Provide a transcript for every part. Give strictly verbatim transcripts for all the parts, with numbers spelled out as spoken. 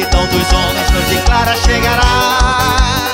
escuridão dos homens noite clara chegará.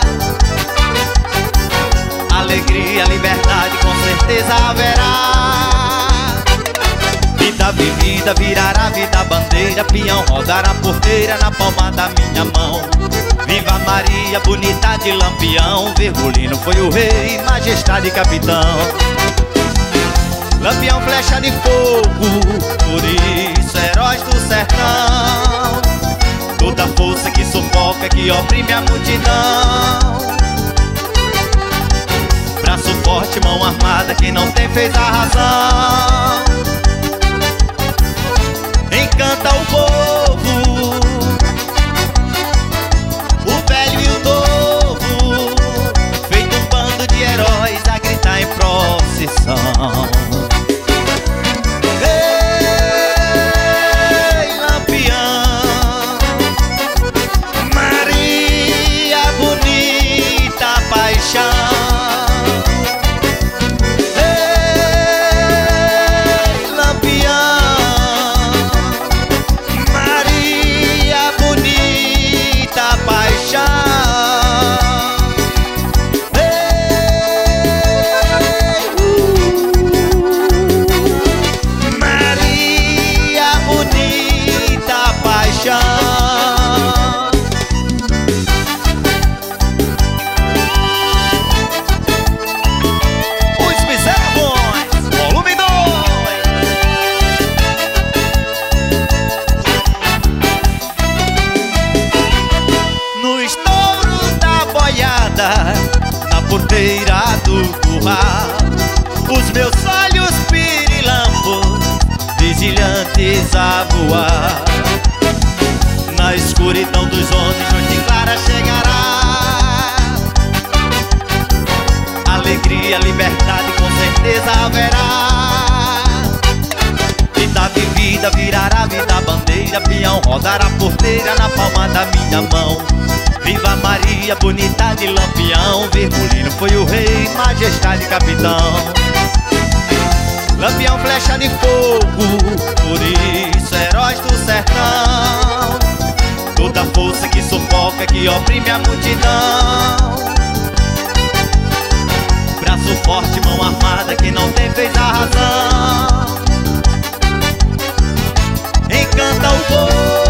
Alegria, liberdade, com certeza haverá. Vida vivida virará vida bandeira, peão rodará porteira na palma da minha mão. Viva Maria, bonita de Lampião, Virgulino foi o rei, majestade capitão. Lampião, flecha de fogo, por isso heróis do sertão. Toda força que sufoca, que oprime a multidão. Braço forte, mão armada, que não tem fez a razão. Encanta o povo, o velho e o novo, feito um bando de heróis a gritar em procissão. Ei, Lampião, Maria bonita paixão. Na porteira do curral, os meus olhos pirilampos, vigilantes a voar. Na escuridão dos homens, noite clara chegará. Alegria, liberdade, com certeza haverá. Vida vivida virará vida bandeira, peão rodará porteira na palma da minha mão. Viva Maria, bonita de Lampião, Virgulino foi o rei, majestade capitão. Lampião, flecha de fogo, por isso heróis do sertão. Toda força que sufoca, que oprime a multidão. Braço forte, mão armada, que não tem fez a razão. Encanta o povo,